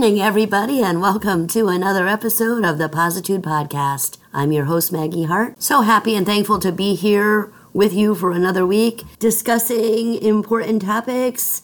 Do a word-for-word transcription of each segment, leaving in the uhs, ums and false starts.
morning, everybody, and welcome to another episode of the Positude Podcast. I'm your host, Maggie Hart. So happy and thankful to be here with you for another week, discussing important topics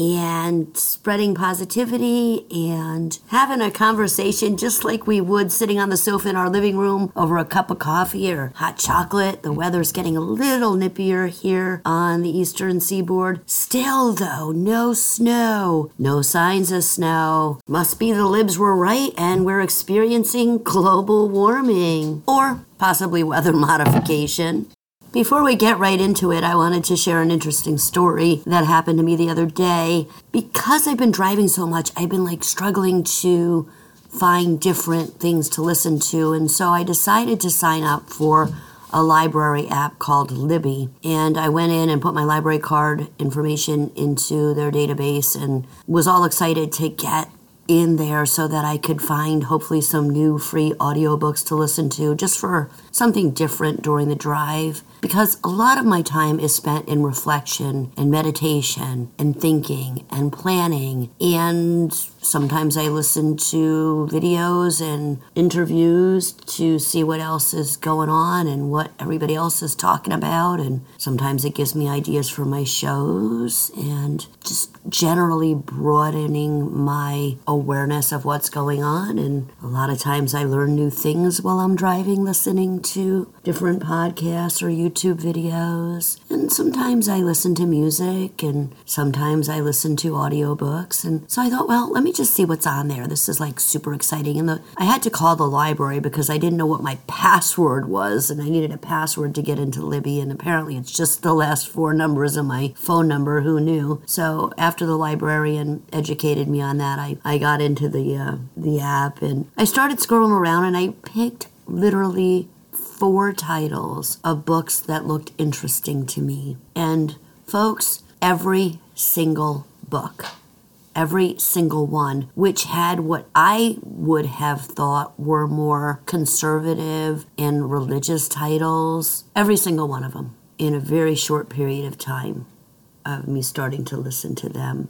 and spreading positivity and having a conversation just like we would sitting on the sofa in our living room over a cup of coffee or hot chocolate. The weather's getting a little nippier here on the eastern seaboard. Still, though, no snow. No signs of snow. Must be the libs were right and we're experiencing global warming or possibly weather modification. Before we get right into it, I wanted to share an interesting story that happened to me the other day. Because I've been driving so much, I've been like struggling to find different things to listen to. And so I decided to sign up for a library app called Libby. And I went in and put my library card information into their database and was all excited to get in there so that I could find hopefully some new free audiobooks to listen to just for something different during the drive. Because a lot of my time is spent in reflection and meditation and thinking and planning. And sometimes I listen to videos and interviews to see what else is going on and what everybody else is talking about. And sometimes it gives me ideas for my shows and just generally broadening my awareness of what's going on. And a lot of times I learn new things while I'm driving, listening to different podcasts or YouTube videos. And sometimes I listen to music and sometimes I listen to audiobooks. And so I thought, well, let me just see what's on there. This is like super exciting. And the, I had to call the library because I didn't know what my password was and I needed a password to get into Libby. And apparently it's just the last four numbers of my phone number. Who knew? So after the librarian educated me on that, I, I got into the, uh, the app and I started scrolling around and I picked literally four titles of books that looked interesting to me. And folks, every single book, every single one, which had what I would have thought were more conservative and religious titles, every single one of them, in a very short period of time of me starting to listen to them,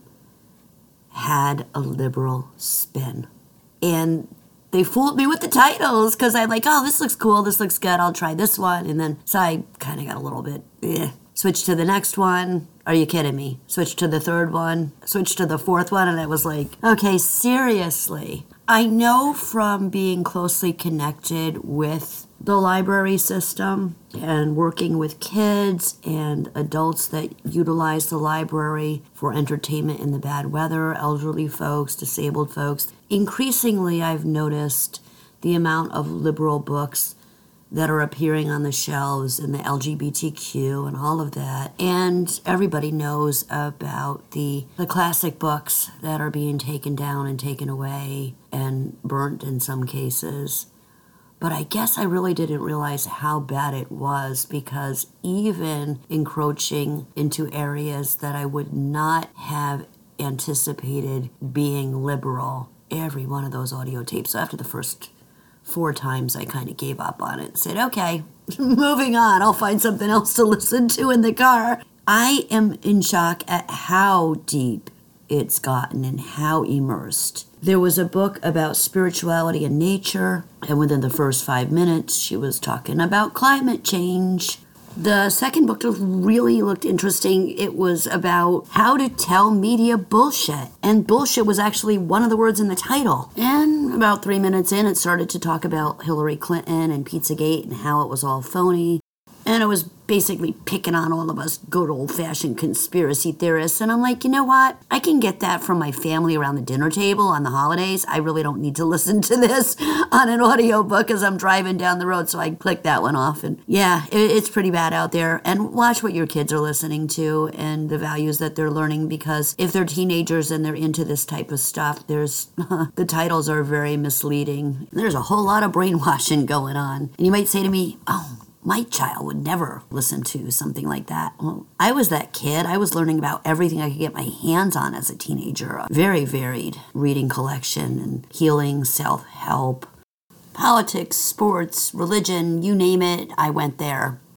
had a liberal spin. And they fooled me with the titles because I'm like, oh, this looks cool, this looks good, I'll try this one. And then, so I kind of got a little bit, eh. Switch to the next one. Are you kidding me? Switch to the third one. Switch to the fourth one. And I was like, okay, seriously. I know from being closely connected with the library system and working with kids and adults that utilize the library for entertainment in the bad weather, elderly folks, disabled folks. Increasingly, I've noticed the amount of liberal books that are appearing on the shelves in the L G B T Q and all of that. And everybody knows about the the classic books that are being taken down and taken away and burnt in some cases. But I guess I really didn't realize how bad it was because even encroaching into areas that I would not have anticipated being liberal, every one of those audio tapes, so after the first four times I kind of gave up on it and said, okay, moving on, I'll find something else to listen to in the car. I am in shock at how deep it's gotten and how immersed. There was a book about spirituality and nature, and within the first five minutes, she was talking about climate change. The second book really looked interesting. It was about how to tell media bullshit. And bullshit was actually one of the words in the title. And about three minutes in, it started to talk about Hillary Clinton and Pizzagate and how it was all phony. And it was basically picking on all of us good old-fashioned conspiracy theorists. And I'm like, you know what? I can get that from my family around the dinner table on the holidays. I really don't need to listen to this on an audiobook as I'm driving down the road. So I clicked that one off. And yeah, it, it's pretty bad out there. And watch what your kids are listening to and the values that they're learning. Because if they're teenagers and they're into this type of stuff, there's the titles are very misleading. There's a whole lot of brainwashing going on. And you might say to me, oh, my child would never listen to something like that. Well, I was that kid. I was learning about everything I could get my hands on as a teenager. A very varied reading collection and healing, self-help, politics, sports, religion, you name it, I went there.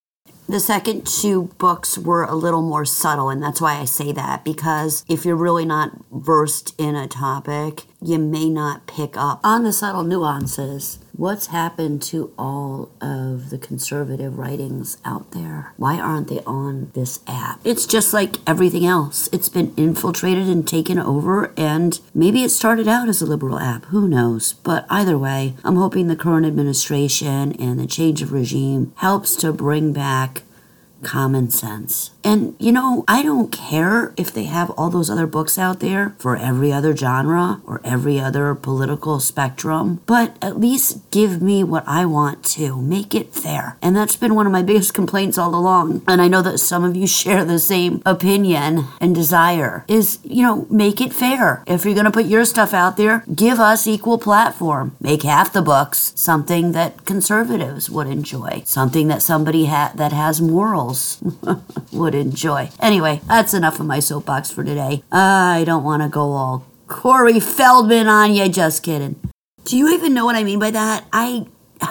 The second two books were a little more subtle, and that's why I say that, because if you're really not versed in a topic, you may not pick up on the subtle nuances. What's happened to all of the conservative writings out there? Why aren't they on this app? It's just like everything else. It's been infiltrated and taken over, and maybe it started out as a liberal app. Who knows? But either way, I'm hoping the current administration and the change of regime helps to bring back common sense. And, you know, I don't care if they have all those other books out there for every other genre or every other political spectrum, but at least give me what I want to. Make it fair. And that's been one of my biggest complaints all along. And I know that some of you share the same opinion and desire is, you know, make it fair. If you're going to put your stuff out there, give us equal platform. Make half the books something that conservatives would enjoy. Something that somebody ha- that has morals would enjoy. Anyway, that's enough of my soapbox for today. I don't want to go all Corey Feldman on you. Just kidding. Do you even know what I mean by that? I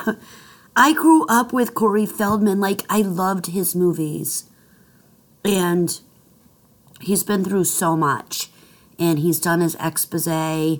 I grew up with Corey Feldman. Like, I loved his movies. And he's been through so much. And he's done his expose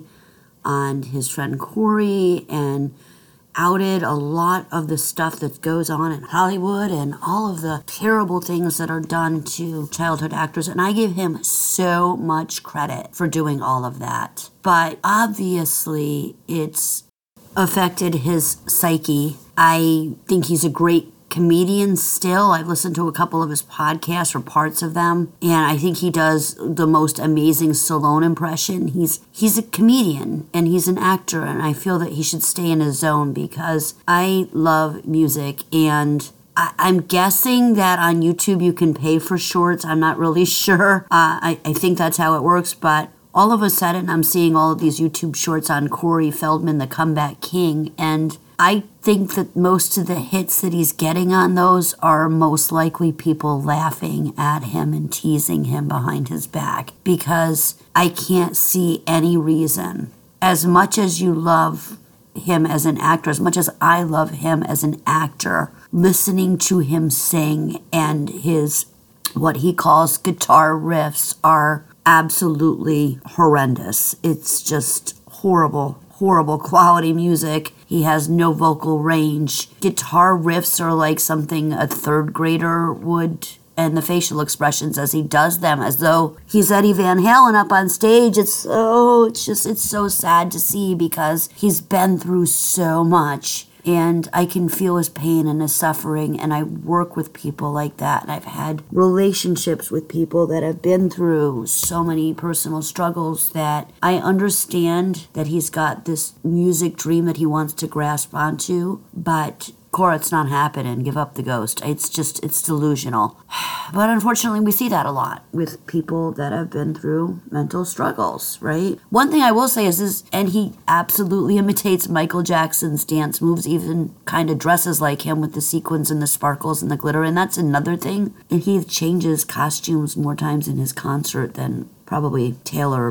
on his friend Corey and outed a lot of the stuff that goes on in Hollywood and all of the terrible things that are done to childhood actors. And I give him so much credit for doing all of that. But obviously, it's affected his psyche. I think he's a great comedian still. I've listened to a couple of his podcasts or parts of them, and I think he does the most amazing Stallone impression. He's he's a comedian and he's an actor, and I feel that he should stay in his zone because I love music, and I, I'm guessing that on YouTube you can pay for shorts. I'm not really sure. Uh, I, I think that's how it works, but all of a sudden I'm seeing all of these YouTube shorts on Corey Feldman, the comeback king, and I think that most of the hits that he's getting on those are most likely people laughing at him and teasing him behind his back, because I can't see any reason. As much as you love him as an actor, as much as I love him as an actor, listening to him sing and his, what he calls guitar riffs, are absolutely horrendous. It's just horrible. Horrible quality music. He has no vocal range. Guitar riffs are like something a third grader would, and the facial expressions as he does them, as though he's Eddie Van Halen up on stage. It's so, it's just, it's so sad to see because he's been through so much. And I can feel his pain and his suffering, and I work with people like that, and I've had relationships with people that have been through so many personal struggles that I understand that he's got this music dream that he wants to grasp onto, but Cora, it's not happening. Give up the ghost. It's just, it's delusional. But unfortunately, we see that a lot with people that have been through mental struggles, right? One thing I will say is, is and he absolutely imitates Michael Jackson's dance moves, even kind of dresses like him with the sequins and the sparkles and the glitter, and that's another thing. And he changes costumes more times in his concert than probably Taylor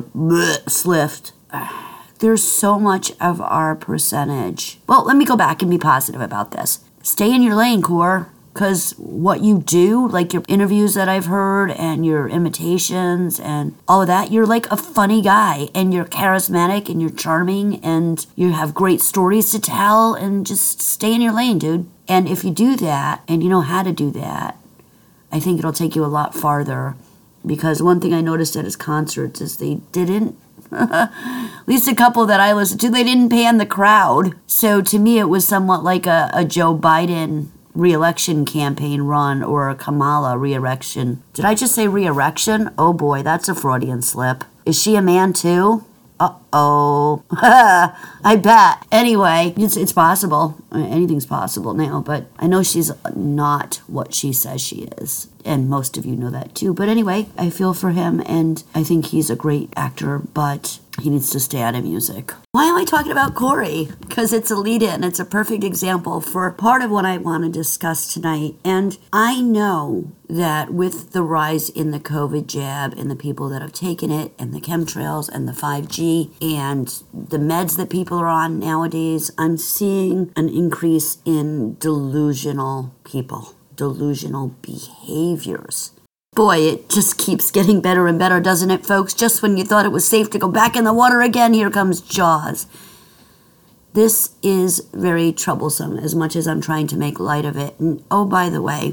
Swift. There's so much of our percentage. Well, let me go back and be positive about this. Stay in your lane, Core, because what you do, like your interviews that I've heard and your imitations and all of that, you're like a funny guy, and you're charismatic and you're charming and you have great stories to tell, and just stay in your lane, dude. And if you do that and you know how to do that, I think it'll take you a lot farther, because one thing I noticed at his concerts is they didn't at least a couple that I listened to, they didn't pan the crowd. So to me, it was somewhat like a, a Joe Biden re-election campaign run or a Kamala re-election. Did I just say re-election? Oh boy, that's a Freudian slip. Is she a man too? Uh-oh. I bet. Anyway, it's it's possible. Anything's possible now, but I know she's not what she says she is. And most of you know that too. But anyway, I feel for him, and I think he's a great actor, but he needs to stay out of music. Why am I talking about Corey? Because it's a lead-in. It's a perfect example for part of what I want to discuss tonight. And I know that with the rise in the COVID jab and the people that have taken it and the chemtrails and the five G and the meds that people are on nowadays, I'm seeing an increase in delusional people. delusional behaviors. Boy, it just keeps getting better and better, doesn't it, folks? Just when you thought it was safe to go back in the water again, here comes Jaws. This is very troublesome, as much as I'm trying to make light of it. And oh, by the way,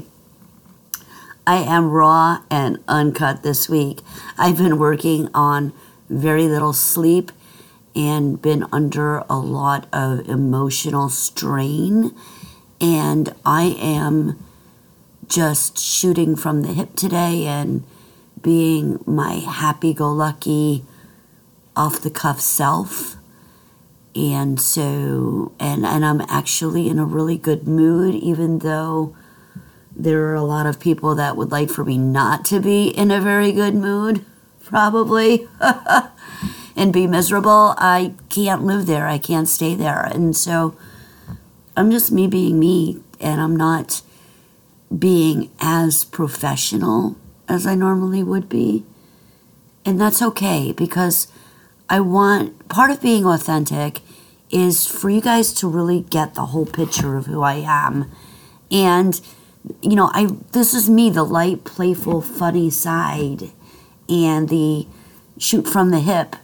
I am raw and uncut this week. I've been working on very little sleep and been under a lot of emotional strain. And I am just shooting from the hip today and being my happy-go-lucky, off-the-cuff self. And so, and, and I'm actually in a really good mood, even though there are a lot of people that would like for me not to be in a very good mood, probably, and be miserable. I can't live there. I can't stay there. And so I'm just me being me, and I'm not being as professional as I normally would be. And that's okay, because I want, part of being authentic is for you guys to really get the whole picture of who I am. And you know, I this is me, the light, playful, funny side, and the shoot from the hip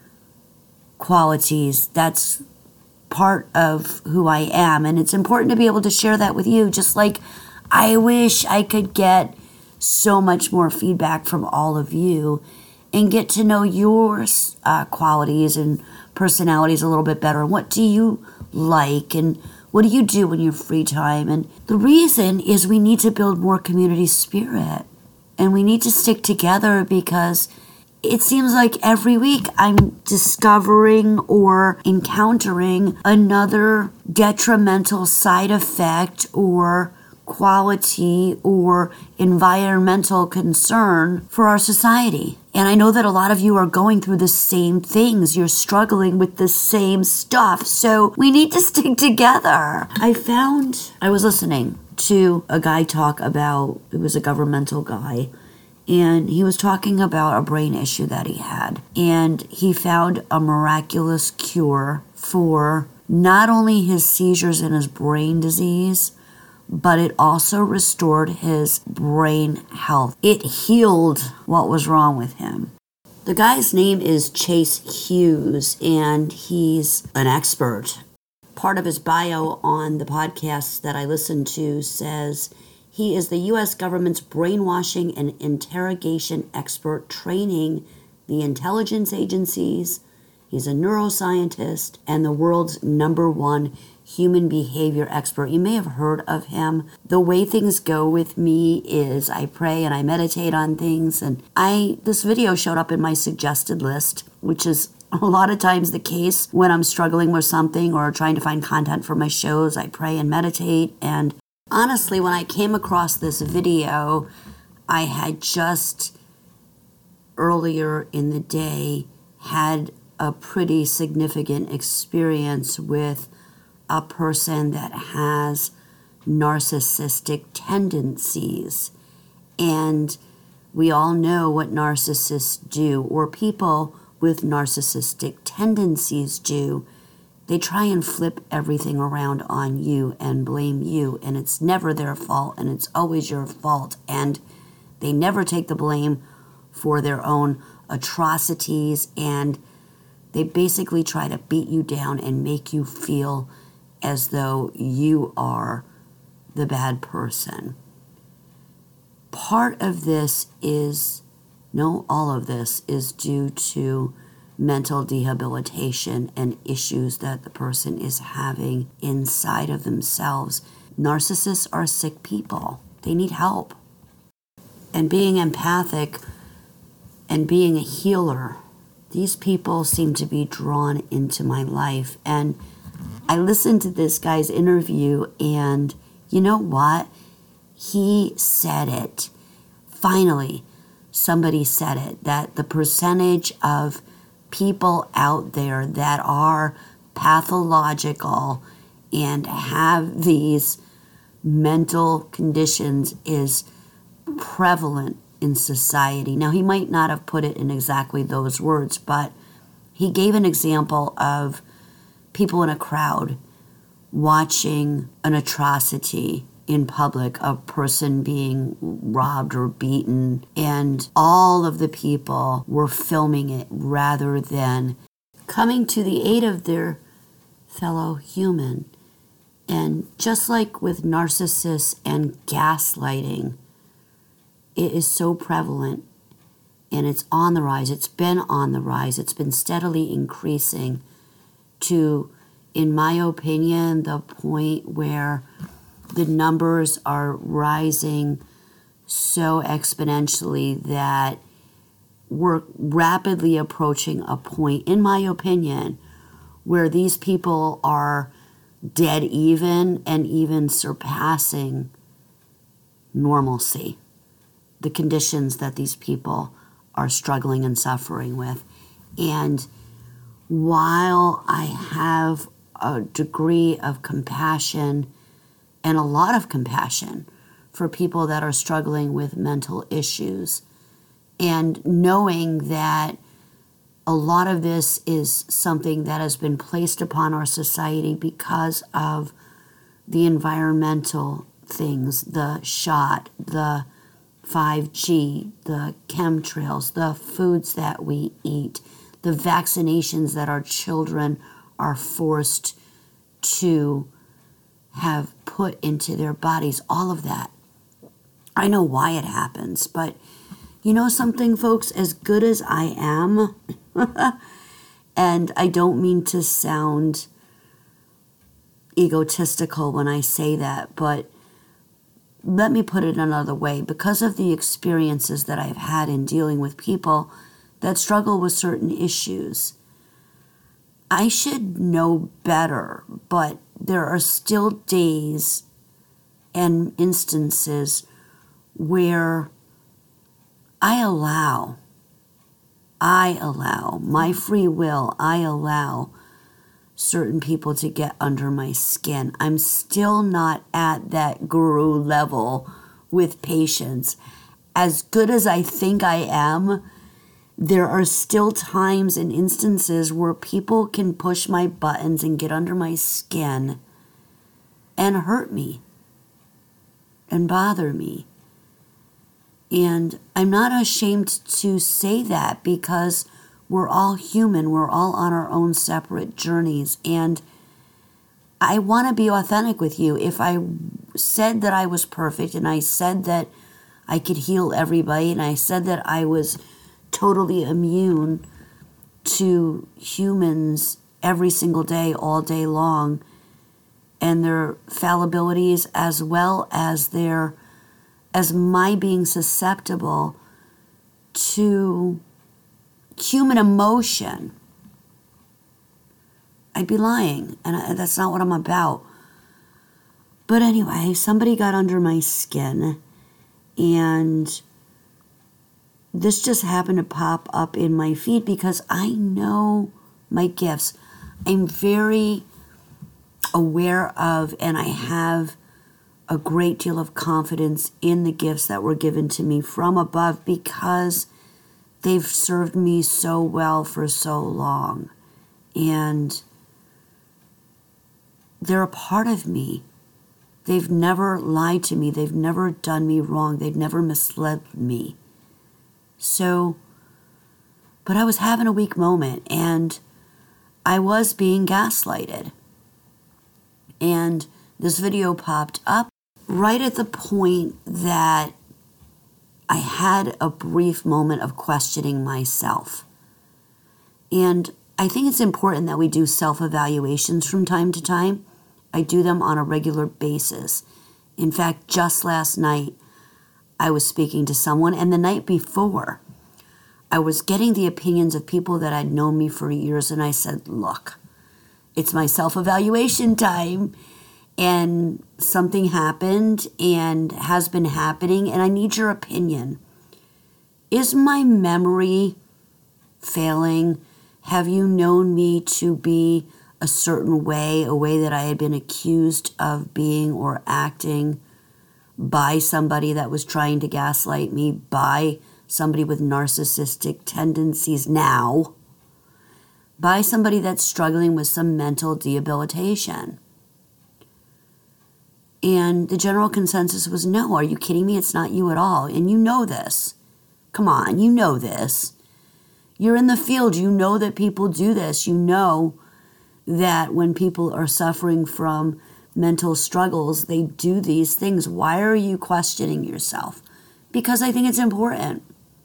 qualities. That's part of who I am, and it's important to be able to share that with you. Just like I wish I could get so much more feedback from all of you and get to know your uh, qualities and personalities a little bit better. What do you like, and what do you do in your free time? And the reason is we need to build more community spirit, and we need to stick together, because it seems like every week I'm discovering or encountering another detrimental side effect or quality or environmental concern for our society. And I know that a lot of you are going through the same things. You're struggling with the same stuff. So we need to stick together. I found, I was listening to a guy talk about, it was a governmental guy, and he was talking about a brain issue that he had. And he found a miraculous cure for not only his seizures and his brain disease, but it also restored his brain health. It healed what was wrong with him. The guy's name is Chase Hughes, and he's an expert. Part of his bio on the podcast that I listened to says he is the U S government's brainwashing and interrogation expert, training the intelligence agencies. He's a neuroscientist and the world's number one human behavior expert. You may have heard of him. The way things go with me is I pray and I meditate on things, and I this video showed up in my suggested list, which is a lot of times the case when I'm struggling with something or trying to find content for my shows. I pray and meditate, and honestly, when I came across this video, I had just earlier in the day had a pretty significant experience with a person that has narcissistic tendencies. And we all know what narcissists do, or people with narcissistic tendencies do. They try and flip everything around on you and blame you, and it's never their fault, and it's always your fault. And they never take the blame for their own atrocities, and they basically try to beat you down and make you feel as though you are the bad person. Part of this is, no, all of this is due to mental rehabilitation and issues that the person is having inside of themselves. Narcissists are sick people. They need help. And being empathic and being a healer, these people seem to be drawn into my life. And I listened to this guy's interview, and you know what? He said it. Finally, somebody said it, that the percentage of people out there that are pathological and have these mental conditions is prevalent in society. Now, he might not have put it in exactly those words, but he gave an example of people in a crowd watching an atrocity in public, a person being robbed or beaten, and all of the people were filming it rather than coming to the aid of their fellow human. And just like with narcissists and gaslighting, it is so prevalent and it's on the rise. It's been on the rise. It's been steadily increasing to, in my opinion, the point where the numbers are rising so exponentially that we're rapidly approaching a point, in my opinion, where these people are dead even and even surpassing normalcy, the conditions that these people are struggling and suffering with. And while I have a degree of compassion and a lot of compassion for people that are struggling with mental issues, and knowing that a lot of this is something that has been placed upon our society because of the environmental things, the shot, the five G, the chemtrails, the foods that we eat, the vaccinations that our children are forced to have put into their bodies, all of that. I know why it happens, but you know something, folks, as good as I am, and I don't mean to sound egotistical when I say that, but let me put it another way. Because of the experiences that I've had in dealing with people that struggle with certain issues, I should know better, but there are still days and instances where I allow, I allow, my free will, I allow certain people to get under my skin. I'm still not at that guru level with patience. As good as I think I am, there are still times and instances where people can push my buttons and get under my skin and hurt me and bother me. And I'm not ashamed to say that, because we're all human. We're all on our own separate journeys. And I want to be authentic with you. If I said that I was perfect and I said that I could heal everybody and I said that I was totally immune to humans every single day, all day long, and their fallibilities as well as their as my being susceptible to human emotion, I'd be lying, and I, that's not what I'm about. But anyway, somebody got under my skin, and this just happened to pop up in my feed because I know my gifts. I'm very aware of, and I have a great deal of confidence in the gifts that were given to me from above, because they've served me so well for so long. And they're a part of me. They've never lied to me. They've never done me wrong. They've never misled me. So, but I was having a weak moment, and I was being gaslighted. And this video popped up right at the point that I had a brief moment of questioning myself. And I think it's important that we do self-evaluations from time to time. I do them on a regular basis. In fact, just last night, I was speaking to someone, and the night before, I was getting the opinions of people that had known me for years, and I said, look, it's my self-evaluation time, and something happened and has been happening, and I need your opinion. Is my memory failing? Have you known me to be a certain way, a way that I had been accused of being or acting by somebody that was trying to gaslight me, by somebody with narcissistic tendencies now, by somebody that's struggling with some mental debilitation? And the general consensus was, no, are you kidding me? It's not you at all. And you know this. Come on, you know this. You're in the field. You know that people do this. You know that when people are suffering from mental struggles, they do these things. Why are you questioning yourself? Because I think it's important.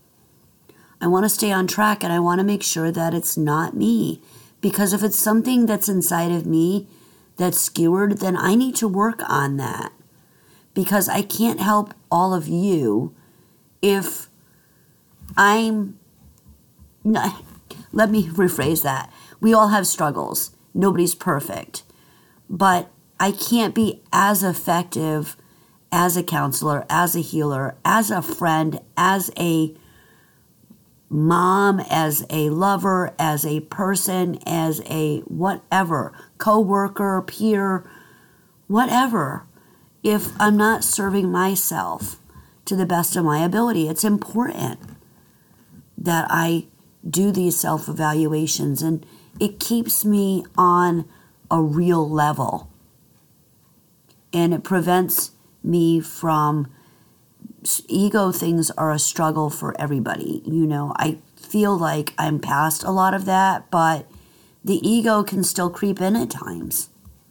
I want to stay on track, and I want to make sure that it's not me. Because if it's something that's inside of me that's skewered, then I need to work on that. Because I can't help all of you if I'm not. Let me rephrase that. We all have struggles. Nobody's perfect. But I can't be as effective as a counselor, as a healer, as a friend, as a mom, as a lover, as a person, as a whatever, co-worker, peer, whatever, if I'm not serving myself to the best of my ability. It's important that I do these self-evaluations, and it keeps me on a real level. And it prevents me from, ego things are a struggle for everybody. You know, I feel like I'm past a lot of that, but the ego can still creep in at times.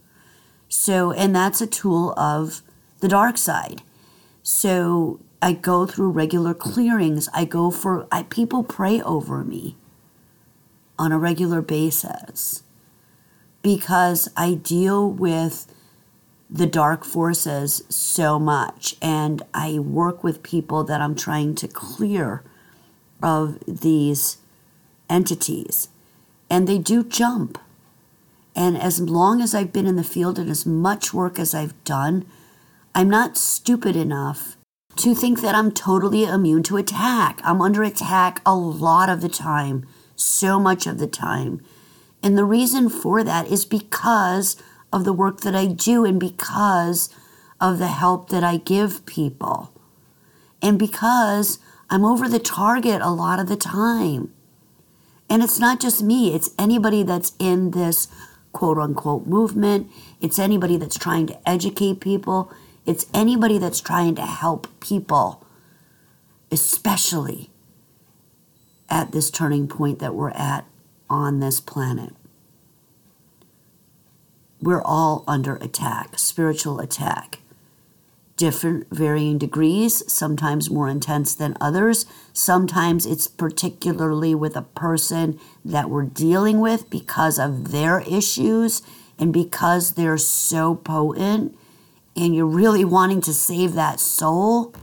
So, and that's a tool of the dark side. So I go through regular clearings. I go for, I, people pray over me on a regular basis because I deal with the dark forces so much, and I work with people that I'm trying to clear of these entities, and they do jump. And as long as I've been in the field and as much work as I've done, I'm not stupid enough to think that I'm totally immune to attack. I'm under attack a lot of the time, so much of the time. And the reason for that is because of the work that I do, and because of the help that I give people, and because I'm over the target a lot of the time. And it's not just me, it's anybody that's in this quote unquote movement. It's anybody that's trying to educate people. It's anybody that's trying to help people, especially at this turning point that we're at on this planet. We're all under attack, spiritual attack. Different varying degrees, sometimes more intense than others. Sometimes it's particularly with a person that we're dealing with because of their issues and because they're so potent and you're really wanting to save that soul.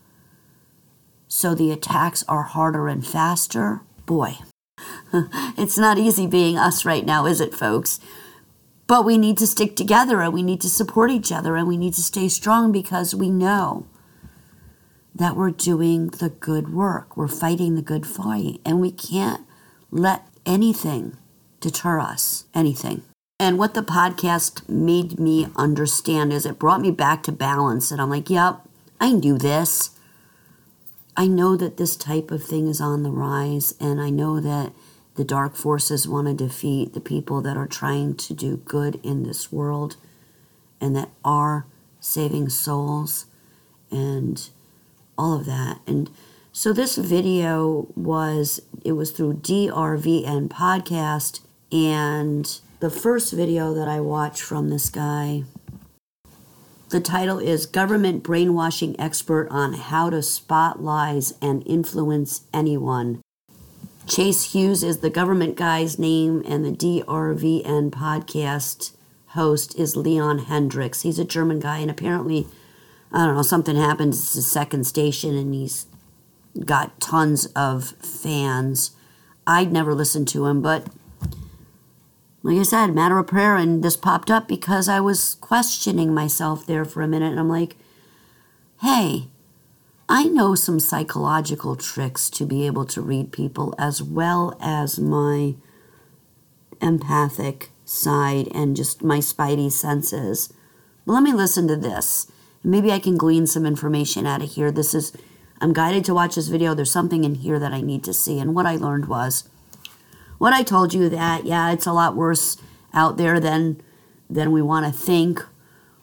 So the attacks are harder and faster. Boy, it's not easy being us right now, is it, folks? But we need to stick together, and we need to support each other, and we need to stay strong because we know that we're doing the good work. We're fighting the good fight, and we can't let anything deter us, anything. And what the podcast made me understand is it brought me back to balance, and I'm like, yep, I knew this. I know that this type of thing is on the rise, and I know that the dark forces want to defeat the people that are trying to do good in this world and that are saving souls and all of that. And so this video was, it was through D R V N podcast, and the first video that I watched from this guy, the title is Government Brainwashing Expert on How to Spot Lies and Influence Anyone. Chase Hughes is the government guy's name, and the D R V N podcast host is Leon Hendricks. He's a German guy, and apparently, I don't know, something happened. It's his second station, and he's got tons of fans. I'd never listened to him, but like I said, matter of prayer, and this popped up because I was questioning myself there for a minute, and I'm like, hey, I know some psychological tricks to be able to read people as well as my empathic side and just my spidey senses. But let me listen to this. Maybe I can glean some information out of here. This is, I'm guided to watch this video. There's something in here that I need to see. And what I learned was, what I told you that, yeah, it's a lot worse out there than, than we want to think,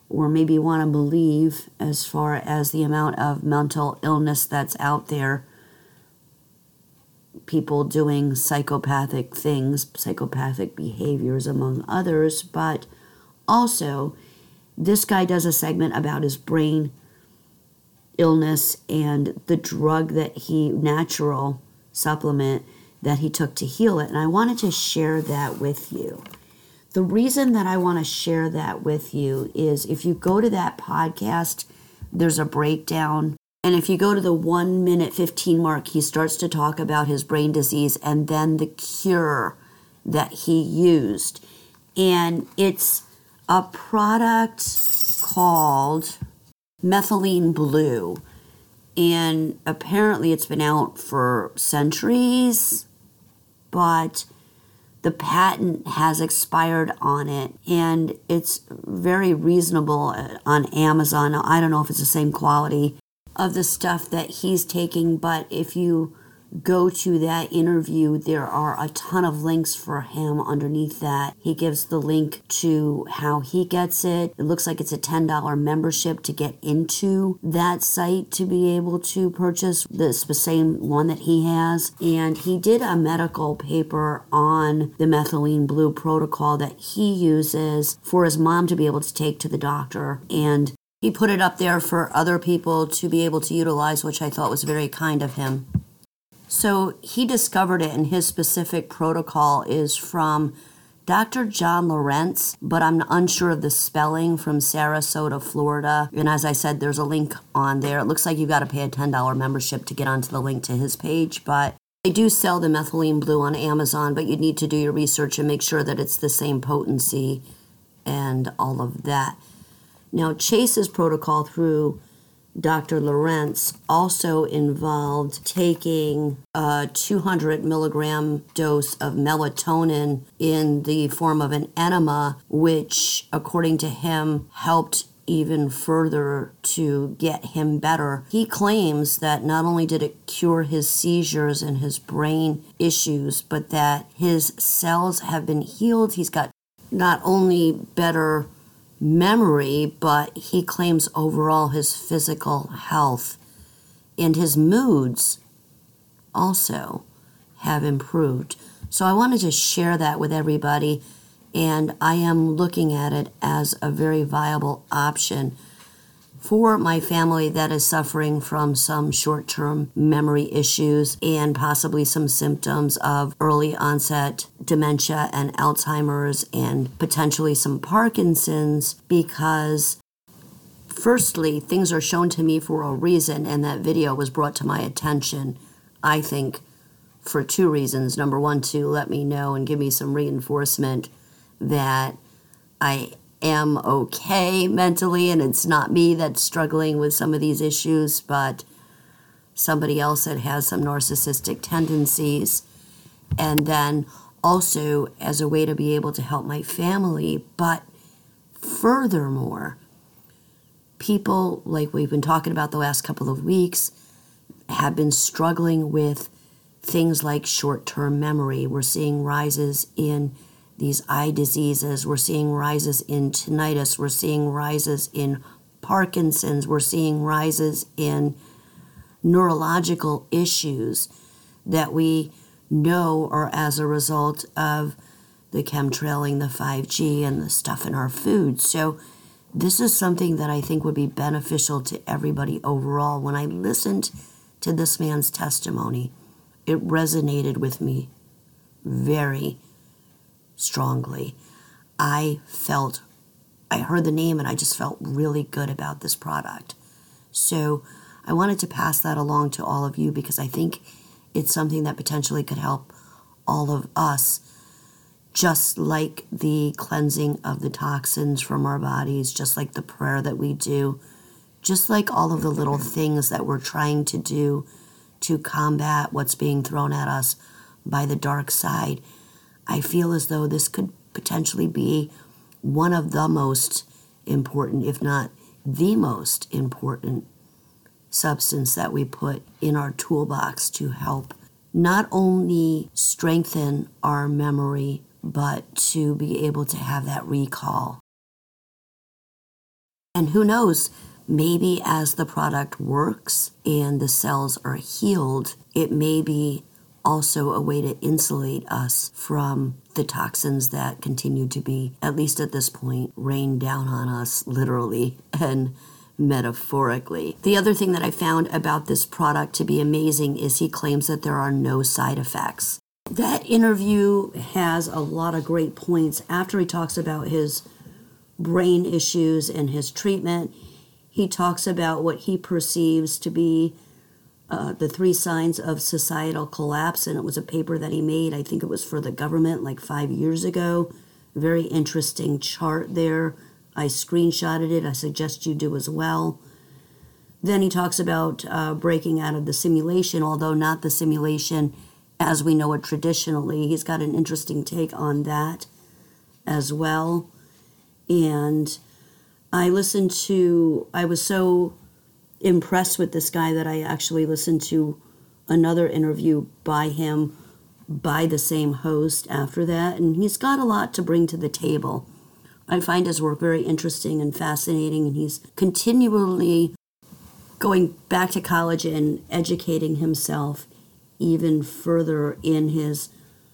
or maybe want to believe as far as the amount of mental illness that's out there, people doing psychopathic things, psychopathic behaviors among others, but also this guy does a segment about his brain illness and the drug that he, natural supplement that he took to heal it. And I wanted to share that with you. The reason that I want to share that with you is if you go to that podcast, there's a breakdown. And if you go to the one minute fifteen mark, he starts to talk about his brain disease and then the cure that he used. And it's a product called Methylene Blue. And apparently it's been out for centuries, but the patent has expired on it, and it's very reasonable on Amazon. Now, I don't know if it's the same quality of the stuff that he's taking, but if you go to that interview, there are a ton of links for him underneath that. He gives the link to how he gets it. It looks like it's a ten dollars membership to get into that site to be able to purchase the same one that he has. And he did a medical paper on the Methylene Blue protocol that he uses for his mom to be able to take to the doctor. And he put it up there for other people to be able to utilize, which I thought was very kind of him. So he discovered it, and his specific protocol is from Doctor John Lawrence, but I'm unsure of the spelling, from Sarasota, Florida. And as I said, there's a link on there. It looks like you've got to pay a ten dollars membership to get onto the link to his page, but they do sell the Methylene Blue on Amazon, but you need to do your research and make sure that it's the same potency and all of that. Now, Chase's protocol through Doctor Lawrence also involved taking a two hundred milligram dose of melatonin in the form of an enema, which, according to him, helped even further to get him better. He claims that not only did it cure his seizures and his brain issues, but that his cells have been healed. He's got not only better memory, but he claims overall his physical health and his moods also have improved. So I wanted to share that with everybody, and I am looking at it as a very viable option for my family that is suffering from some short-term memory issues and possibly some symptoms of early onset dementia and Alzheimer's and potentially some Parkinson's, because firstly, things are shown to me for a reason, and that video was brought to my attention, I think, for two reasons. Number one, to let me know and give me some reinforcement that I am okay mentally, and it's not me that's struggling with some of these issues, but somebody else that has some narcissistic tendencies. And then also as a way to be able to help my family. But furthermore, people, like we've been talking about the last couple of weeks, have been struggling with things like short-term memory. We're seeing rises in these eye diseases, we're seeing rises in tinnitus, we're seeing rises in Parkinson's, we're seeing rises in neurological issues that we know are as a result of the chemtrailing, the five G, and the stuff in our food. So this is something that I think would be beneficial to everybody overall. When I listened to this man's testimony, it resonated with me very strongly. I felt, I heard the name and I just felt really good about this product. So I wanted to pass that along to all of you because I think it's something that potentially could help all of us, just like the cleansing of the toxins from our bodies, just like the prayer that we do, just like all of the little things that we're trying to do to combat what's being thrown at us by the dark side. I feel as though this could potentially be one of the most important, if not the most important, substance that we put in our toolbox to help not only strengthen our memory, but to be able to have that recall And who knows, maybe as the product works and the cells are healed, it may be also a way to insulate us from the toxins that continue to be, at least at this point, rained down on us literally and metaphorically. The other thing that I found about this product to be amazing is he claims that there are no side effects. That interview has a lot of great points. After he talks about his brain issues and his treatment, he talks about what he perceives to be uh, the three signs of societal collapse, and it was a paper that he made, I think it was for the government like five years ago. Very interesting chart there. I screenshotted it. I suggest you do as well. Then he talks about uh, breaking out of the simulation, although not the simulation as we know it traditionally. He's got an interesting take on that as well. And I listened to, I was so impressed with this guy that I actually listened to another interview by him by the same host after that. And he's got a lot to bring to the table. I find his work very interesting and fascinating, and he's continually going back to college and educating himself even further in his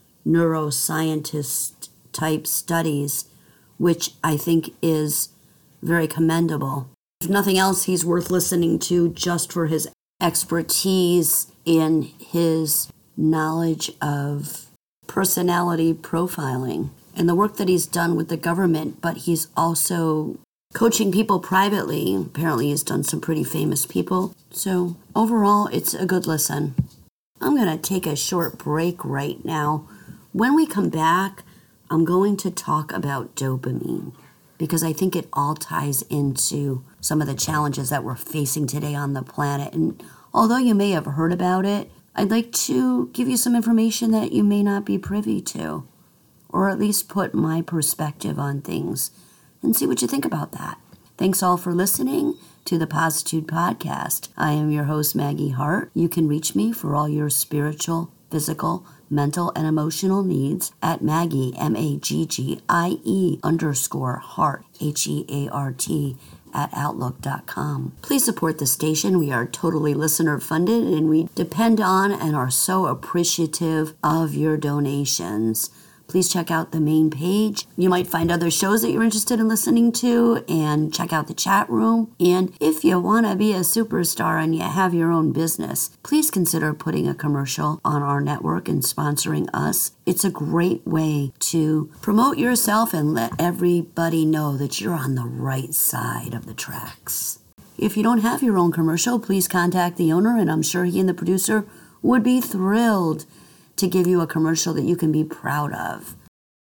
neuroscientist type studies, which I think is very commendable. If nothing else, he's worth listening to just for his expertise in his knowledge of personality profiling and the work that he's done with the government, but he's also coaching people privately. Apparently he's done some pretty famous people. So overall, it's a good listen. I'm going to take a short break right now. When we come back, I'm going to talk about dopamine because I think it all ties into some of the challenges that we're facing today on the planet. And although you may have heard about it, I'd like to give you some information that you may not be privy to, or at least put my perspective on things and see what you think about that. Thanks all for listening to the Positude Podcast. I am your host, Maggie Hart. You can reach me for all your spiritual, physical, mental, and emotional needs at Maggie, M A G G I E underscore Hart, H E A R T, at outlook dot com. Please support the station. We are totally listener funded and we depend on and are so appreciative of your donations. Please check out the main page. You might find other shows that you're interested in listening to, and check out the chat room. And if you want to be a superstar and you have your own business, please consider putting a commercial on our network and sponsoring us. It's a great way to promote yourself and let everybody know that you're on the right side of the tracks. If you don't have your own commercial, please contact the owner, and I'm sure he and the producer would be thrilled to give you a commercial that you can be proud of.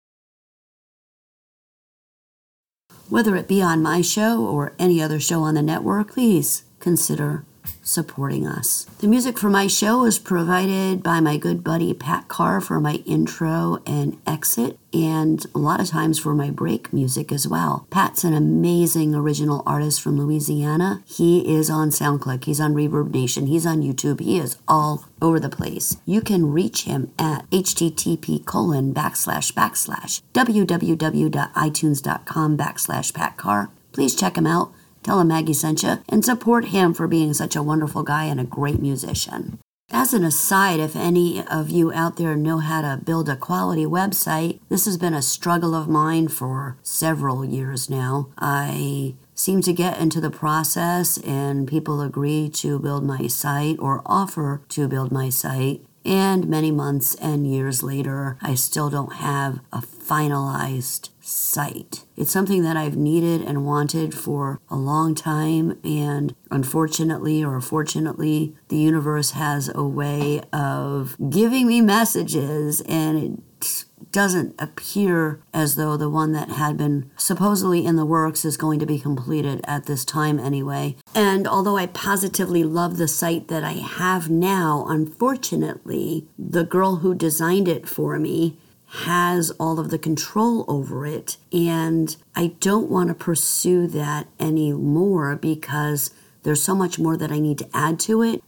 Whether it be on my show or any other show on the network, please consider supporting us. The music for my show is provided by my good buddy Pat Carr for my intro and exit, and a lot of times for my break music as well. Pat's an amazing original artist from Louisiana. He is on SoundClick, he's on Reverb Nation, he's on YouTube, he is all over the place. You can reach him at http colon backslash backslash www.itunes.com backslash Pat Carr. Please check him out. Tell him Maggie sent you, and support him for being such a wonderful guy and a great musician. As an aside, if any of you out there know how to build a quality website, this has been a struggle of mine for several years now. I seem to get into the process and people agree to build my site or offer to build my site. And many months and years later, I still don't have a finalized site. It's something that I've needed and wanted for a long time, and unfortunately or fortunately, the universe has a way of giving me messages, and it doesn't appear as though the one that had been supposedly in the works is going to be completed at this time anyway. And although I positively love the site that I have now, unfortunately, the girl who designed it for me has all of the control over it, and I don't want to pursue that anymore because there's so much more that I need to add to it,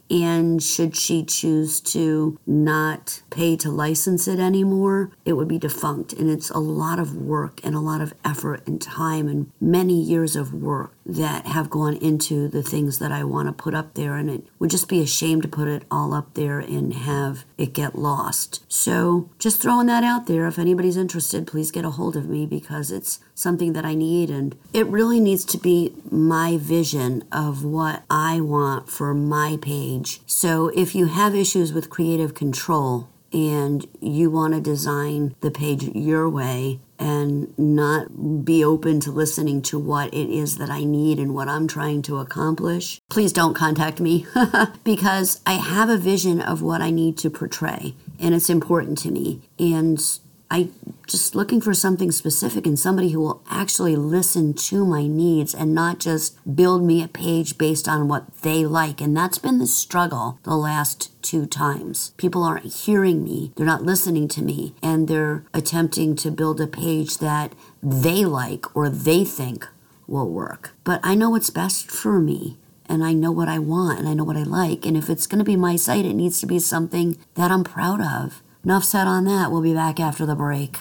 And should she choose to not pay to license it anymore, it would be defunct. And it's a lot of work and a lot of effort and time and many years of work that have gone into the things that I want to put up there. And it would just be a shame to put it all up there and have it get lost. So just throwing that out there. If anybody's interested, please get a hold of me, because it's something that I need. And it really needs to be my vision of what I want for my page. So if you have issues with creative control and you want to design the page your way and not be open to listening to what it is that I need and what I'm trying to accomplish, please don't contact me because I have a vision of what I need to portray and it's important to me. And I just looking for something specific and somebody who will actually listen to my needs and not just build me a page based on what they like. And that's been the struggle the last two times. People aren't hearing me, they're not listening to me, and they're attempting to build a page that they like or they think will work. But I know what's best for me. And I know what I want and I know what I like. And if it's going to be my site, it needs to be something that I'm proud of. Enough said on that. We'll be back after the break.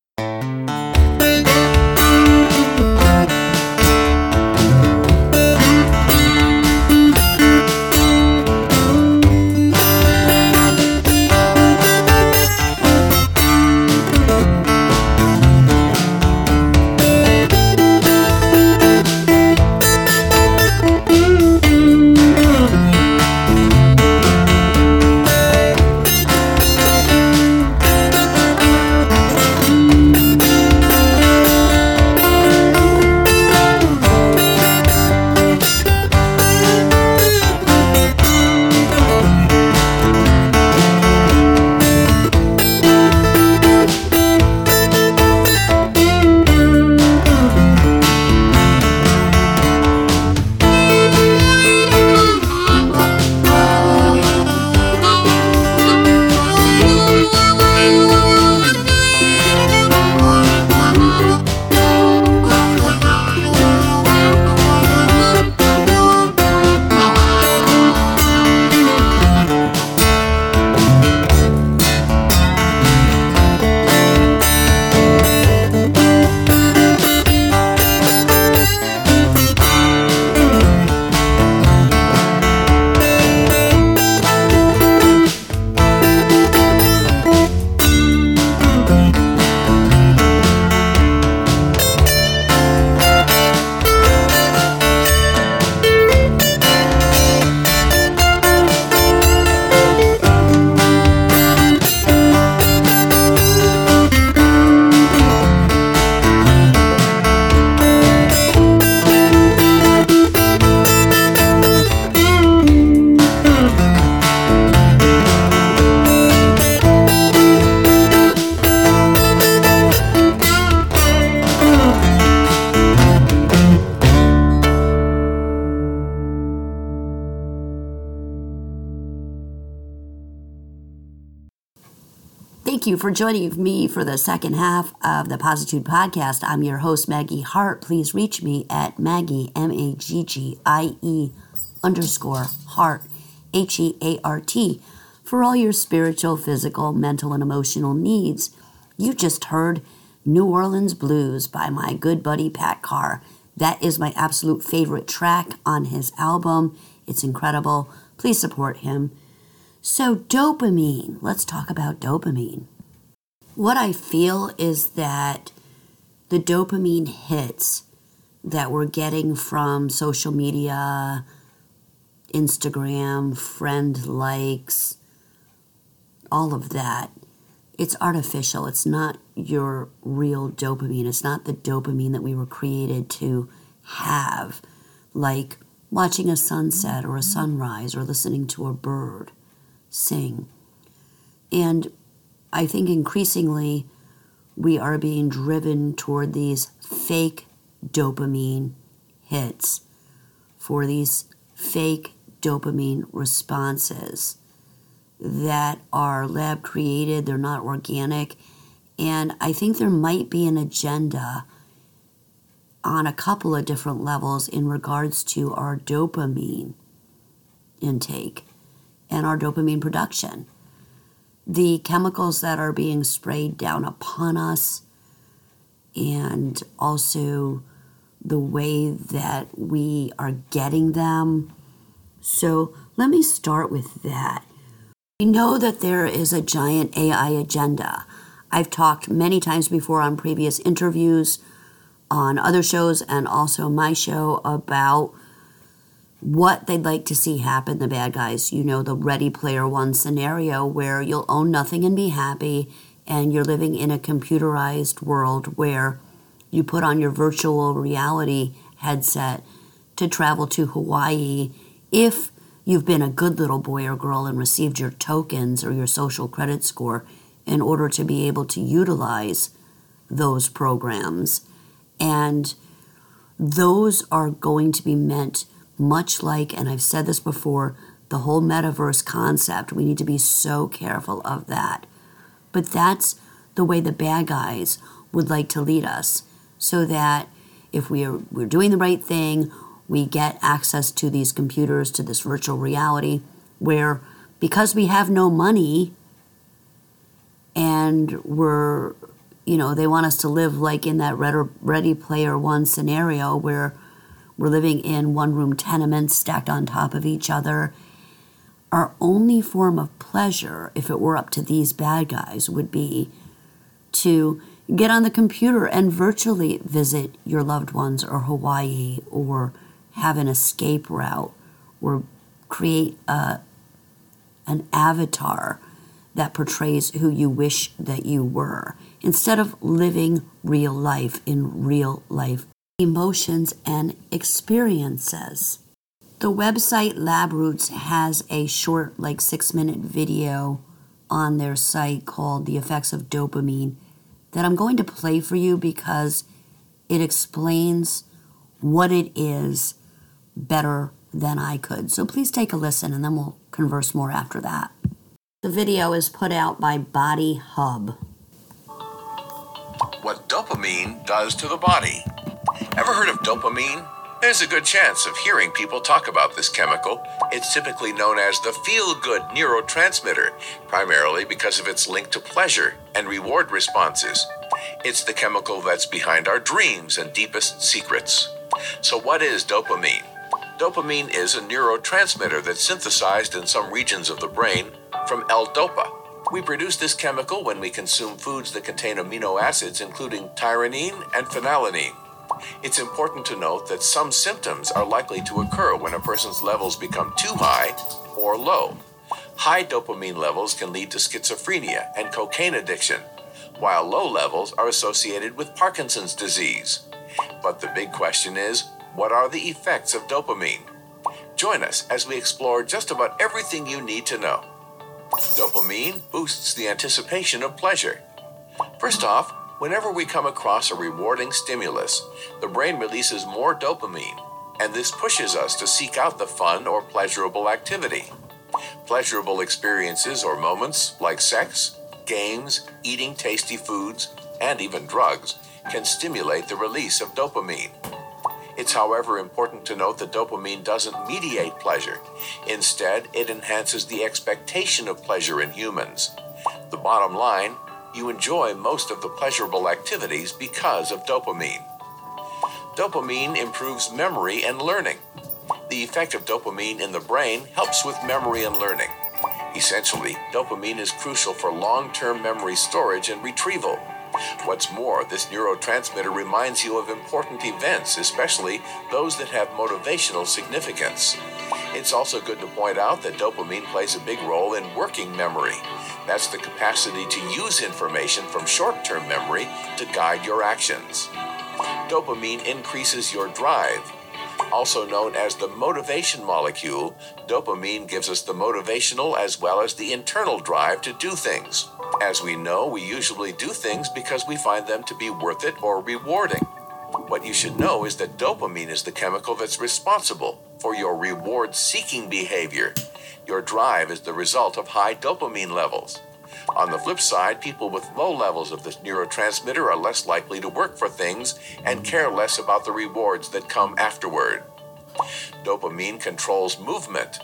Thank you for joining me for the second half of the Positude Podcast. I'm your host, Maggie Hart. Please reach me at Maggie, M A G G I E underscore Hart, H E A R T, for all your spiritual, physical, mental, and emotional needs. You just heard New Orleans Blues by my good buddy Pat Carr. That is my absolute favorite track on his album. It's incredible. Please support him. So dopamine, let's talk about dopamine. What I feel is that the dopamine hits that we're getting from social media, Instagram, friend likes, all of that, it's artificial. It's not your real dopamine. It's not the dopamine that we were created to have, like watching a sunset or a sunrise or listening to a bird sing. And I think increasingly we are being driven toward these fake dopamine hits for these fake dopamine responses that are lab created, they're not organic, and I think there might be an agenda on a couple of different levels in regards to our dopamine intake. and our dopamine production. The chemicals that are being sprayed down upon us, and also the way that we are getting them. So let me start with that. We know that there is a giant A I agenda. I've talked many times before on previous interviews, on other shows, and also my show about what they'd like to see happen, the bad guys. You know, the Ready Player One scenario where you'll own nothing and be happy, and you're living in a computerized world where you put on your virtual reality headset to travel to Hawaii if you've been a good little boy or girl and received your tokens or your social credit score in order to be able to utilize those programs. And those are going to be meant much like, and I've said this before, the whole metaverse concept. We need to be so careful of that. But that's the way the bad guys would like to lead us, so that if we are, we're doing the right thing, we get access to these computers, to this virtual reality, where because we have no money and we're, you know, they want us to live like in that Ready Player One scenario where we're living in one-room tenements stacked on top of each other. Our only form of pleasure, if it were up to these bad guys, would be to get on the computer and virtually visit your loved ones, or Hawaii, or have an escape route, or create a, an avatar that portrays who you wish that you were, instead of living real life in real life emotions and experiences. The website LabRoots has a short, like six minute video on their site called The Effects of Dopamine that I'm going to play for you because it explains what it is better than I could. So please take a listen, and then we'll converse more after that. The video is put out by Body Hub. What dopamine does to the body. Ever heard of dopamine? There's a good chance of hearing people talk about this chemical. It's typically known as the feel-good neurotransmitter, primarily because of its link to pleasure and reward responses. It's the chemical that's behind our dreams and deepest secrets. So what is dopamine? Dopamine is a neurotransmitter that's synthesized in some regions of the brain from L-dopa. We produce this chemical when we consume foods that contain amino acids, including tyronine and phenylalanine. It's important to note that some symptoms are likely to occur when a person's levels become too high or low. High dopamine levels can lead to schizophrenia and cocaine addiction, while low levels are associated with Parkinson's disease. But the big question is, what are the effects of dopamine? Join us as we explore just about everything you need to know. Dopamine boosts the anticipation of pleasure. First off, whenever we come across a rewarding stimulus, the brain releases more dopamine, and this pushes us to seek out the fun or pleasurable activity. Pleasurable experiences or moments like sex, games, eating tasty foods, and even drugs can stimulate the release of dopamine. It's, however, important to note that dopamine doesn't mediate pleasure. Instead, it enhances the expectation of pleasure in humans. The bottom line, you enjoy most of the pleasurable activities because of dopamine. Dopamine improves memory and learning. The effect of dopamine in the brain helps with memory and learning. Essentially, dopamine is crucial for long-term memory storage and retrieval. What's more, this neurotransmitter reminds you of important events, especially those that have motivational significance. It's also good to point out that dopamine plays a big role in working memory. That's the capacity to use information from short-term memory to guide your actions. Dopamine increases your drive. Also known as the motivation molecule, dopamine gives us the motivational as well as the internal drive to do things. As we know, we usually do things because we find them to be worth it or rewarding. What you should know is that dopamine is the chemical that's responsible for your reward-seeking behavior. Your drive is the result of high dopamine levels. On the flip side, people with low levels of this neurotransmitter are less likely to work for things and care less about the rewards that come afterward. Dopamine controls movement.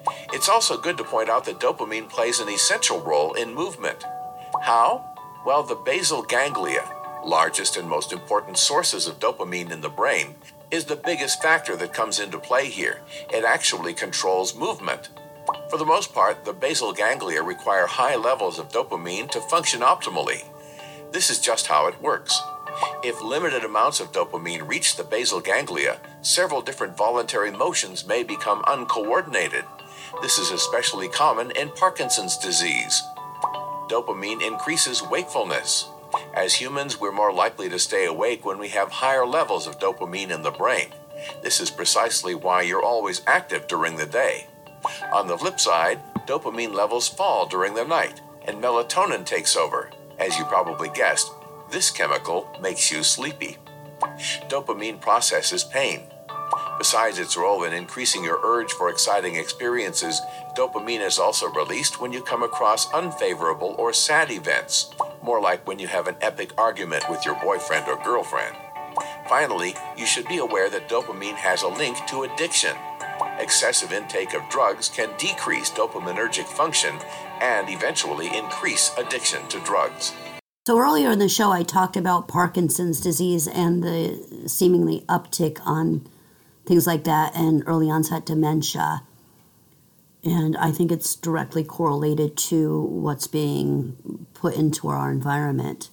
It's also good to point out that dopamine plays an essential role in movement. How? Well, the basal ganglia, largest and most important sources of dopamine in the brain, is the biggest factor that comes into play here. It actually controls movement. For the most part, the basal ganglia require high levels of dopamine to function optimally. This is just how it works. If limited amounts of dopamine reach the basal ganglia, several different voluntary motions may become uncoordinated. This is especially common in Parkinson's disease. Dopamine increases wakefulness. As humans, we're more likely to stay awake when we have higher levels of dopamine in the brain. This is precisely why you're always active during the day. On the flip side, dopamine levels fall during the night, and melatonin takes over. As you probably guessed, this chemical makes you sleepy. Dopamine processes pain. Besides its role in increasing your urge for exciting experiences, dopamine is also released when you come across unfavorable or sad events, more like when you have an epic argument with your boyfriend or girlfriend. Finally, you should be aware that dopamine has a link to addiction. Excessive intake of drugs can decrease dopaminergic function and eventually increase addiction to drugs. So earlier in the show, I talked about Parkinson's disease and the seemingly uptick on things like that and early onset dementia. And I think it's directly correlated to what's being put into our environment.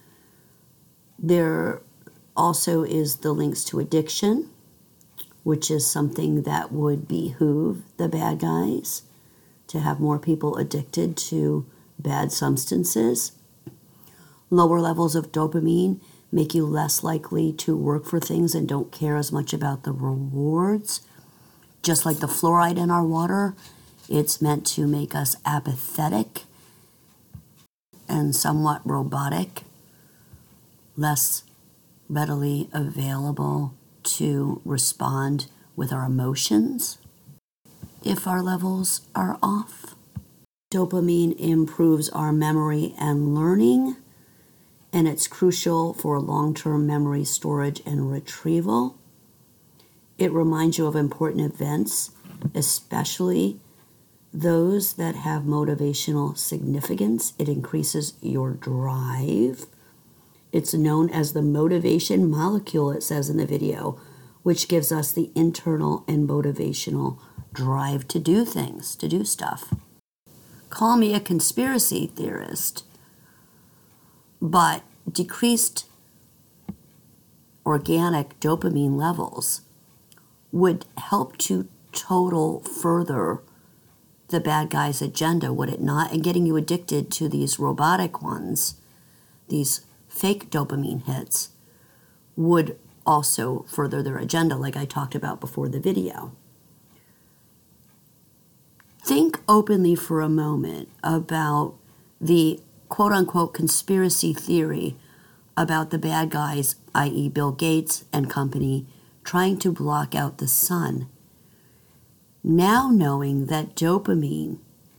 There also is the links to addiction, which is something that would behoove the bad guys to have more people addicted to bad substances. Lower levels of dopamine make you less likely to work for things and don't care as much about the rewards. Just like the fluoride in our water, it's meant to make us apathetic and somewhat robotic, less readily available to respond with our emotions if our levels are off. Dopamine improves our memory and learning, and it's crucial for long-term memory storage and retrieval. It reminds you of important events, especially those that have motivational significance. It increases your drive. It's known as the motivation molecule, it says in the video, which gives us the internal and motivational drive to do things, to do stuff. Call me a conspiracy theorist, but decreased organic dopamine levels would help to total further the bad guy's agenda, would it not? And getting you addicted to these robotic ones, these fake dopamine hits, would also further their agenda, like I talked about before the video. Think openly for a moment about the quote-unquote conspiracy theory about the bad guys, that is. Bill Gates and company, trying to block out the sun. Now knowing that dopamine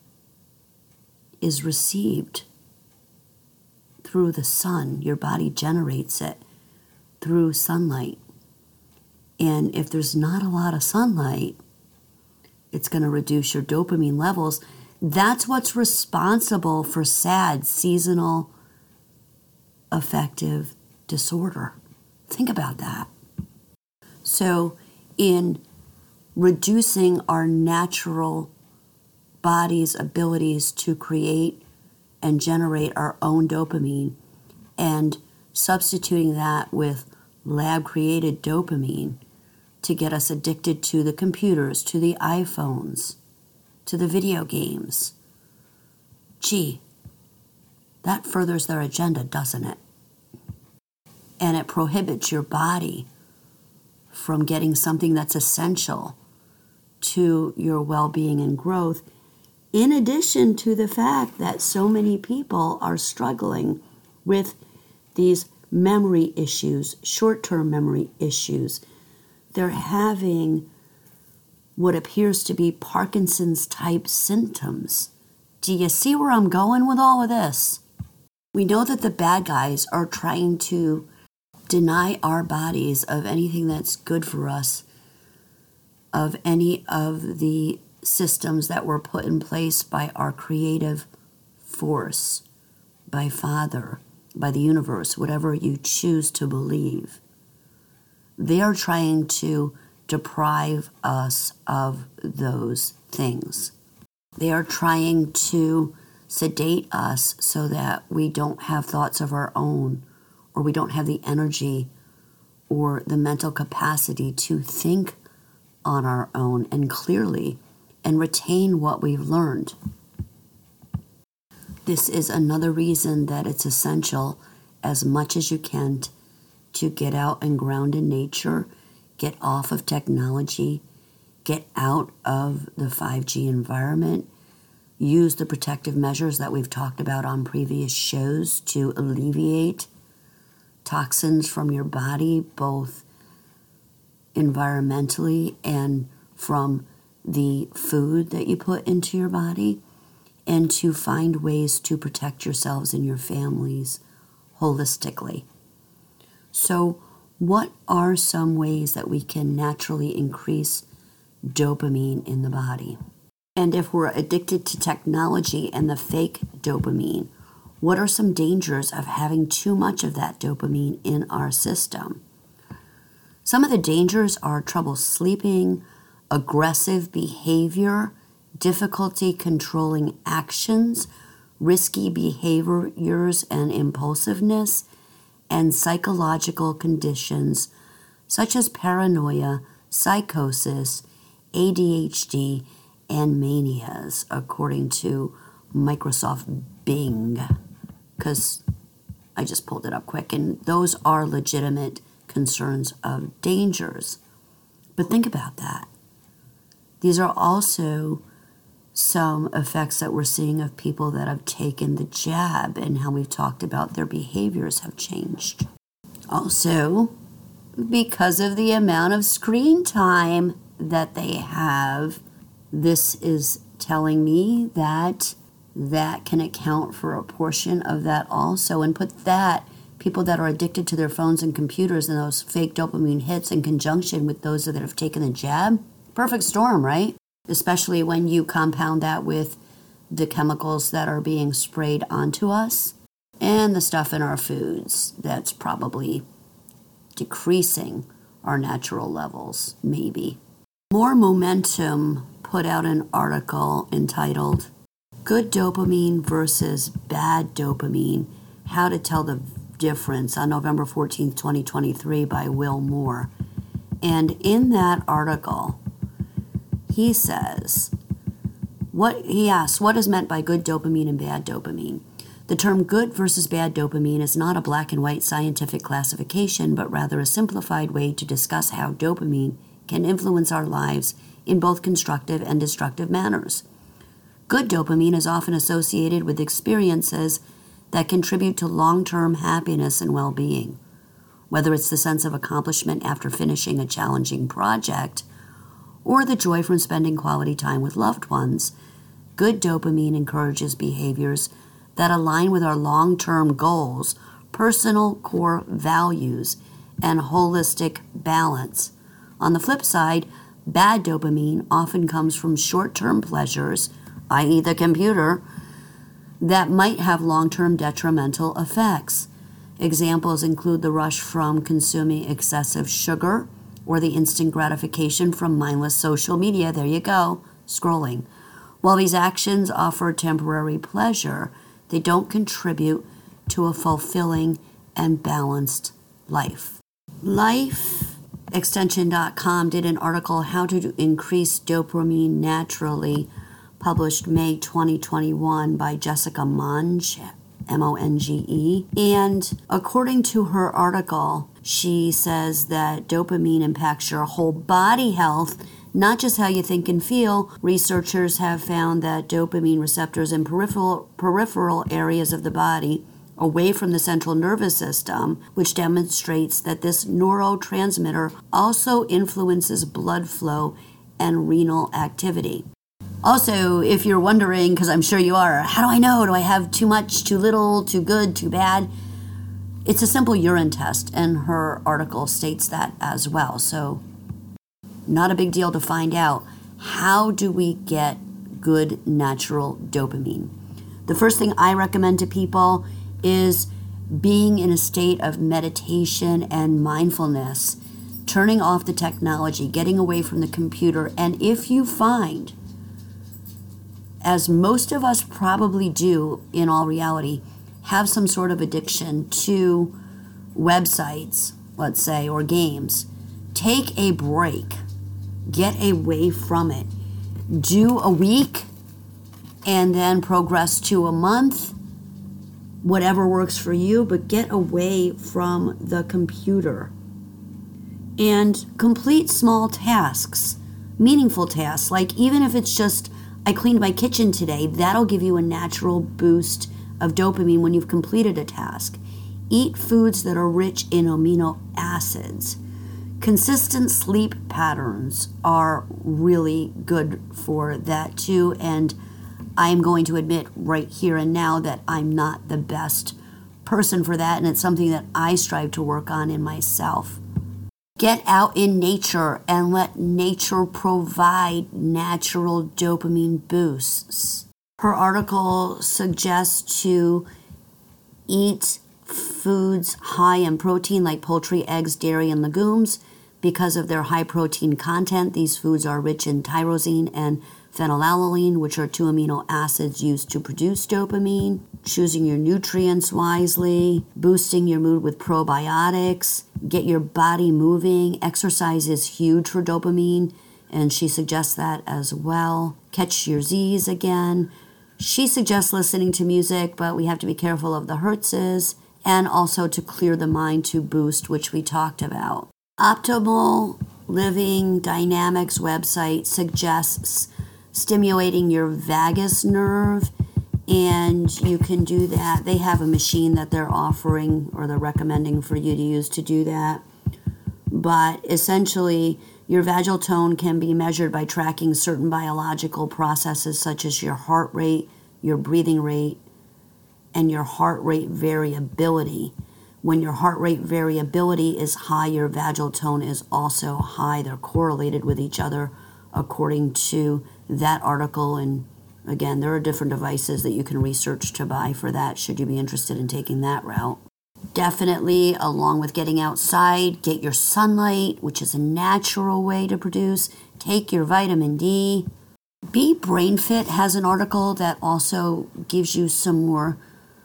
is received through the sun, your body generates it through sunlight. And if there's not a lot of sunlight, it's going to reduce your dopamine levels. That's what's responsible for SAD, seasonal affective disorder. Think about that. So in reducing our natural body's abilities to create and generate our own dopamine and substituting that with lab-created dopamine to get us addicted to the computers, to the iPhones, to the video games. Gee, that furthers their agenda, doesn't it? And it prohibits your body from getting something that's essential to your well-being and growth, in addition to the fact that so many people are struggling with these memory issues, short-term memory issues. They're having what appears to be Parkinson's-type symptoms. Do you see where I'm going with all of this? We know that the bad guys are trying to deny our bodies of anything that's good for us, of any of the systems that were put in place by our creative force, by Father, by the universe, whatever you choose to believe. They are trying to deprive us of those things. They are trying to sedate us so that we don't have thoughts of our own, or we don't have the energy or the mental capacity to think on our own and clearly and retain what we've learned. This is another reason that it's essential, as much as you can, to get out and ground in nature, get off of technology, get out of the five G environment, use the protective measures that we've talked about on previous shows to alleviate toxins from your body, both environmentally and from the food that you put into your body, and to find ways to protect yourselves and your families holistically. So, what are some ways that we can naturally increase dopamine in the body? And if we're addicted to technology and the fake dopamine, what are some dangers of having too much of that dopamine in our system? Some of the dangers are trouble sleeping, aggressive behavior, difficulty controlling actions, risky behaviors and impulsiveness, and psychological conditions such as paranoia, psychosis, A D H D, and manias, according to Microsoft Bing, because I just pulled it up quick, and those are legitimate concerns of dangers. But think about that. These are also some effects that we're seeing of people that have taken the jab and how we've talked about their behaviors have changed. Also, because of the amount of screen time that they have, this is telling me that that can account for a portion of that also. And put that, people that are addicted to their phones and computers and those fake dopamine hits in conjunction with those that have taken the jab, perfect storm, right? Especially when you compound that with the chemicals that are being sprayed onto us and the stuff in our foods that's probably decreasing our natural levels, maybe. More Momentum put out an article entitled Good Dopamine versus Bad Dopamine, How to Tell the Difference, on November fourteenth, twenty twenty-three by Will Moore. And in that article, he says, what he asks, what is meant by good dopamine and bad dopamine? The term good versus bad dopamine is not a black and white scientific classification, but rather a simplified way to discuss how dopamine can influence our lives in both constructive and destructive manners. Good dopamine is often associated with experiences that contribute to long-term happiness and well-being. Whether it's the sense of accomplishment after finishing a challenging project, or the joy from spending quality time with loved ones, good dopamine encourages behaviors that align with our long-term goals, personal core values, and holistic balance. On the flip side, bad dopamine often comes from short-term pleasures, that is the computer, that might have long-term detrimental effects. Examples include the rush from consuming excessive sugar, or the instant gratification from mindless social media. There you go, scrolling. While these actions offer temporary pleasure, they don't contribute to a fulfilling and balanced life. life extension dot com did an article, How to Increase Dopamine Naturally, published May twenty twenty-one by Jessica Monge, M O N G E. And according to her article, she says that dopamine impacts your whole body health, not just how you think and feel. Researchers have found that dopamine receptors in peripheral, peripheral areas of the body, away from the central nervous system, which demonstrates that this neurotransmitter also influences blood flow and renal activity. Also, if you're wondering, because I'm sure you are, how do I know? Do I have too much, too little, too good, too bad? It's a simple urine test, and her article states that as well. So, not a big deal to find out How do we get good natural dopamine? The first thing I recommend to people is being in a state of meditation and mindfulness, turning off the technology, getting away from the computer. And if you find, as most of us probably do in all reality, have some sort of addiction to websites, let's say, or games, take a break. Get away from it. Do a week and then progress to a month, whatever works for you, but get away from the computer. And complete small tasks, meaningful tasks, like even if it's just, I cleaned my kitchen today, that'll give you a natural boost of dopamine when you've completed a task. Eat foods that are rich in amino acids. Consistent sleep patterns are really good for that too, and I am going to admit right here and now that I'm not the best person for that, and it's something that I strive to work on in myself. Get out in nature and let nature provide natural dopamine boosts. Her article suggests to eat foods high in protein like poultry, eggs, dairy, and legumes. Because of their high protein content, these foods are rich in tyrosine and phenylalanine, which are two amino acids used to produce dopamine. Choosing your nutrients wisely, boosting your mood with probiotics, get your body moving. Exercise is huge for dopamine, and she suggests that as well. Catch your Z's again. She suggests listening to music, but we have to be careful of the hertzes, and also to clear the mind to boost, which we talked about. Optimal Living Dynamics website suggests stimulating your vagus nerve, and you can do that. They have a machine that they're offering or they're recommending for you to use to do that. But essentially, your vagal tone can be measured by tracking certain biological processes such as your heart rate, your breathing rate, and your heart rate variability. When your heart rate variability is high, your vagal tone is also high. They're correlated with each other according to that article. And again, there are different devices that you can research to buy for that should you be interested in taking that route. Definitely, along with getting outside, get your sunlight, which is a natural way to produce. Take your vitamin D. Be Brain Fit has an article that also gives you some more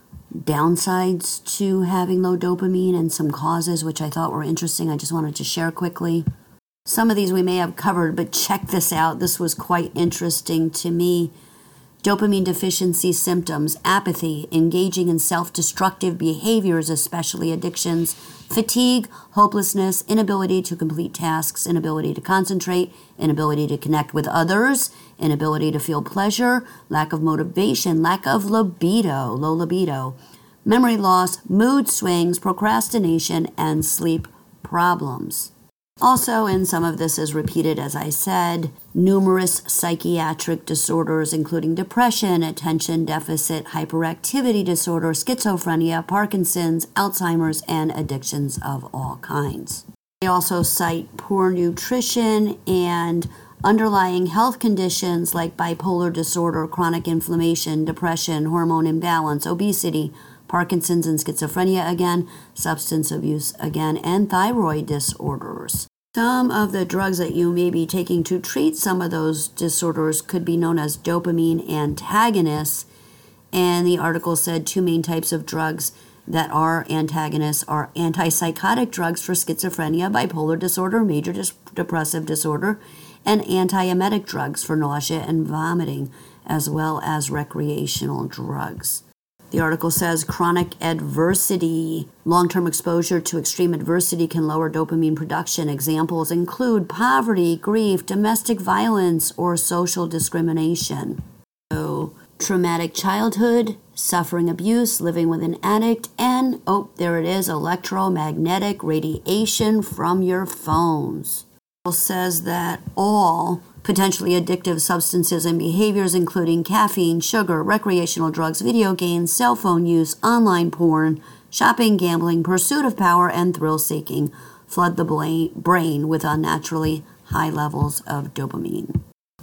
downsides to having low dopamine and some causes, which I thought were interesting. I just wanted to share quickly. Some of these we may have covered, but check this out. This was quite interesting to me. Dopamine deficiency symptoms: apathy, engaging in self-destructive behaviors, especially addictions, fatigue, hopelessness, inability to complete tasks, inability to concentrate, inability to connect with others, inability to feel pleasure, lack of motivation, lack of libido, low libido, memory loss, mood swings, procrastination, and sleep problems. Also, and some of this is repeated as I said, numerous psychiatric disorders, including depression, attention deficit hyperactivity disorder, schizophrenia, Parkinson's, Alzheimer's, and addictions of all kinds. They also cite poor nutrition and underlying health conditions like bipolar disorder, chronic inflammation, depression, hormone imbalance, obesity, Parkinson's and schizophrenia again, substance abuse again, and thyroid disorders. Some of the drugs that you may be taking to treat some of those disorders could be known as dopamine antagonists, and the article said two main types of drugs that are antagonists are antipsychotic drugs for schizophrenia, bipolar disorder, major dis- depressive disorder, and antiemetic drugs for nausea and vomiting, as well as recreational drugs. The article says chronic adversity, long-term exposure to extreme adversity can lower dopamine production. Examples include poverty, grief, domestic violence, or social discrimination. So, traumatic childhood, suffering abuse, living with an addict, and, oh, there it is, electromagnetic radiation from your phones. It says that all potentially addictive substances and behaviors, including caffeine, sugar, recreational drugs, video games, cell phone use, online porn, shopping, gambling, pursuit of power, and thrill-seeking, flood the brain with unnaturally high levels of dopamine.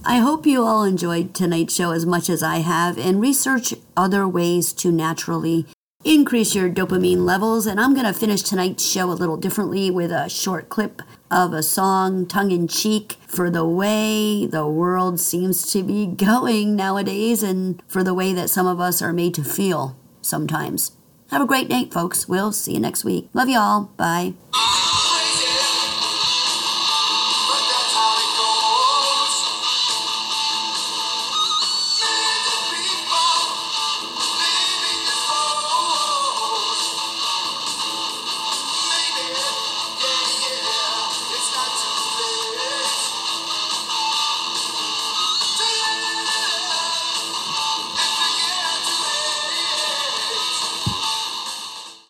I hope you all enjoyed tonight's show as much as I have, and research other ways to naturally increase your dopamine levels. And I'm going to finish tonight's show a little differently with a short clip of a song, tongue-in-cheek, for the way the world seems to be going nowadays and for the way that some of us are made to feel sometimes. Have a great night, folks. We'll see you next week. Love you all. Bye.